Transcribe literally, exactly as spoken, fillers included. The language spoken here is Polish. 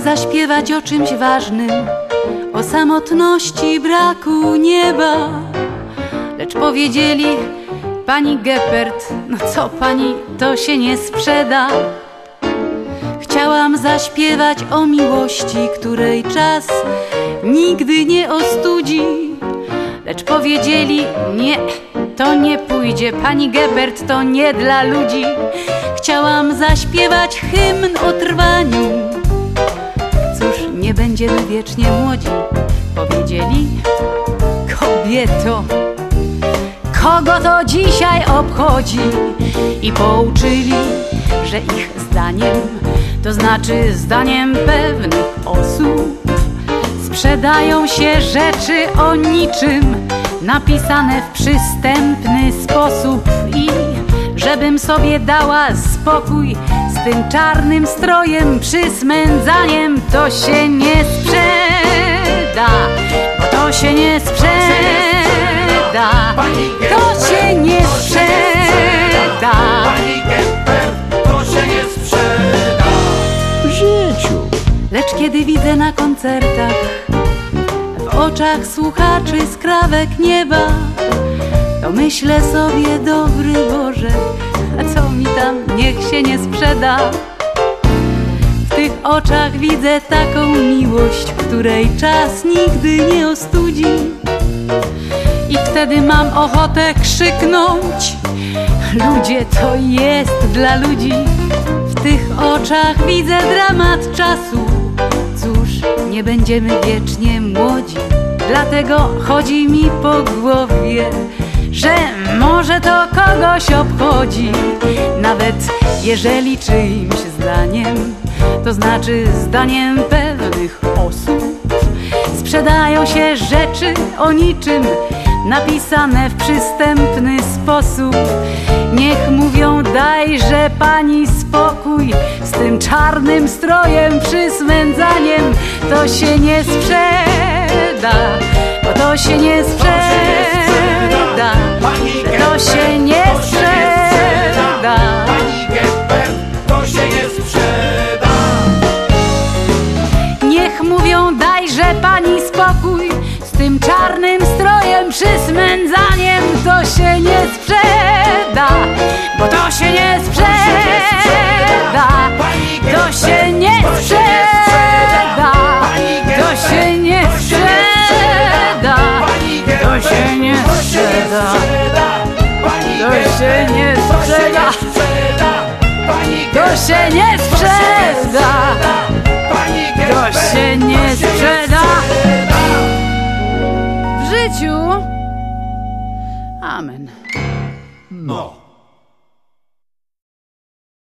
zaśpiewać o czymś ważnym, o samotności, braku nieba. Lecz powiedzieli: pani Geppert, no co pani, to się nie sprzeda. Chciałam zaśpiewać o miłości, której czas nigdy nie ostudzi. Lecz powiedzieli: nie, to nie pójdzie, pani Geppert, to nie dla ludzi. Chciałam zaśpiewać hymn o trwaniu. Cóż, nie będziemy wiecznie młodzi, powiedzieli. Kobieto, kogo to dzisiaj obchodzi? I pouczyli, że ich zdaniem, to znaczy zdaniem pewnych osób, sprzedają się rzeczy o niczym, napisane w przystępny sposób. I żebym sobie dała spokój z tym czarnym strojem, przysmędzaniem, to się nie sprzeda, bo to się nie sprzeda, to się nie sprzeda, to się nie sprzeda w życiu. Lecz kiedy widzę na koncertach w oczach słuchaczy skrawek nieba, to myślę sobie: dobry Boże, a co mi tam, niech się nie sprzeda. W tych oczach widzę taką miłość, której czas nigdy nie ostudzi. I wtedy mam ochotę krzyknąć: ludzie, to jest dla ludzi. W tych oczach widzę dramat czasu. Cóż, nie będziemy wiecznie młodzi. Dlatego chodzi mi po głowie, że może to kogoś obchodzi. Nawet jeżeli czyimś zdaniem, to znaczy zdaniem pewnych osób, sprzedają się rzeczy o niczym, napisane w przystępny sposób. Niech mówią: dajże pani spokój z tym czarnym strojem, przysmędzaniem, to się nie sprzeda, bo to się nie sprzeda, to się nie sprzeda, pani Geppert, to się nie sprzeda. Niech mówią: dajże pani spokój z tym czarnym strojem, przysmędzaniem, to się nie sprzeda, bo to się nie sprzeda, to się nie sprzeda, to się nie sprzeda, to się nie sprzeda, to się nie sprzeda, to się nie sprzeda, to się nie sprzeda w życiu. Amen. No.